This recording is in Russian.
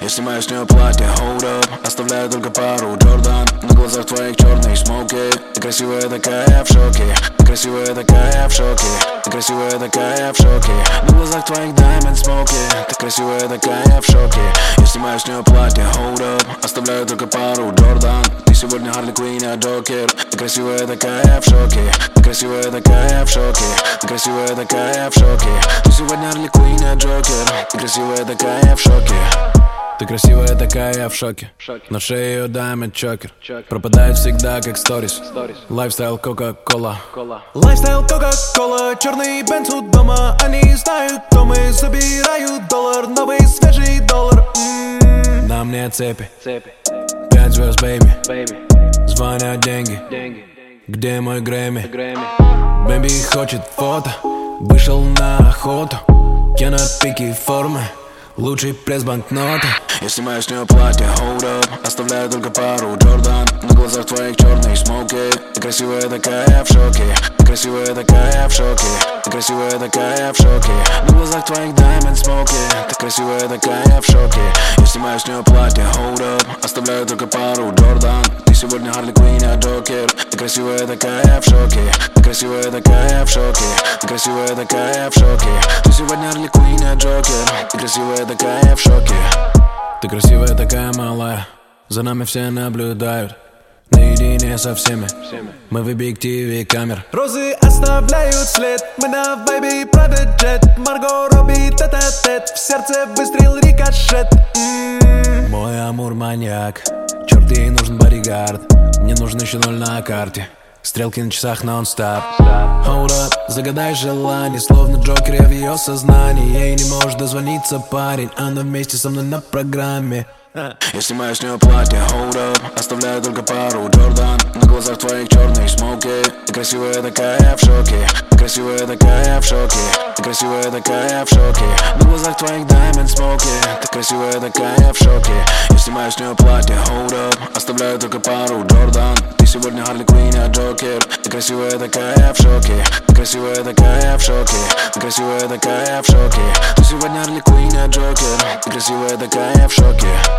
Я снимаю с нее платье, hold up. Оставляю только пару Джордан. На глазах твоих черные смоки. Ты красивая такая, я в шоке. Ты красивая такая, я в шоке. Ты красивая такая, я в шоке. На глазах твоих diamond смоки. Ты красивая такая, я в шоке. Я снимаю с нее платье, hold up. Оставляю только пару Джордан. Ты сегодня Харли Квинн, я Джокер. Ты красивая такая, я в шоке. Ты красивая такая, я в шоке. Ты красивая такая, я в шоке. Ты сегодня Харли Квинн, я Джокер. Ты красивая такая, я в шоке. Ты красивая такая, я в шоке. На шее ее diamond чокер. Пропадает всегда как сторис. Лайфстайл Кока-Кола. Лайфстайл Кока-Кола. Черный бенц у дома. Они знают, кто мы. Забирают доллар. Новый свежий доллар. На мне цепи. 5 звезд, бэйби. Звонят деньги. Где мой Грэмми? Бэйби хочет фото. Вышел на охоту. Я на пике формы. Лучший пресс банкноты. Я снимаю с нее платье, hold up. Оставляю только пару Джордан. На глазах твоих черные смоки. Ты красивая такая, я в шоке. Ты красивая такая, я в шоке. Ты красивая такая, я в шоке. На глазах твоих diamond смоки. Ты красивая такая, я в шоке. Я снимаю с нее платье, hold up. Оставляю только пару Джордан. Ты сегодня Харли Квинн, я Джокер. Ты красивая такая, я в шоке. Ты красивая такая, я в шоке. Ты красивая такая, я в шоке. Ты сегодня Харли Квинн, я Джокер. Ты красивая такая, я в шоке. Ты красивая такая, малая. За нами все наблюдают. Наедине со всеми. Мы в объективе камер. Розы оставляют след. Мы на вайбе Prada Jet. Марго Робби тет-а-тет. В сердце выстрел рикошет. Мой амур маньяк. Черт, ей нужен бодигард. Мне нужен еще 0 на карте. Стрелки на часах нон-стоп. Hold up, загадай желание. Словно Джокер, я в ее сознании. Ей не может дозвониться парень. Она вместе со мной на программе. Я снимаю с нее платье, hold up. Оставляю только пару Джордан. На глазах твоих черные смоки. Ты красивая такая, я в шоке. Ты красивая такая, я в шоке. Ты красивая такая, я в шоке. На глазах твоих diamond смоки. Ты красивая такая, я в шоке. Я снимаю с нее платье, hold up. Оставляю только пару Джордан. Ты сегодня Харли Квинн, я Джокер. Ты красивая такая, я в шоке. Ты красивая такая, я в шоке. Ты красивая такая, я в шоке. Ты сегодня Харли Квинн, я Джокер. Ты красивая такая, я в шоке.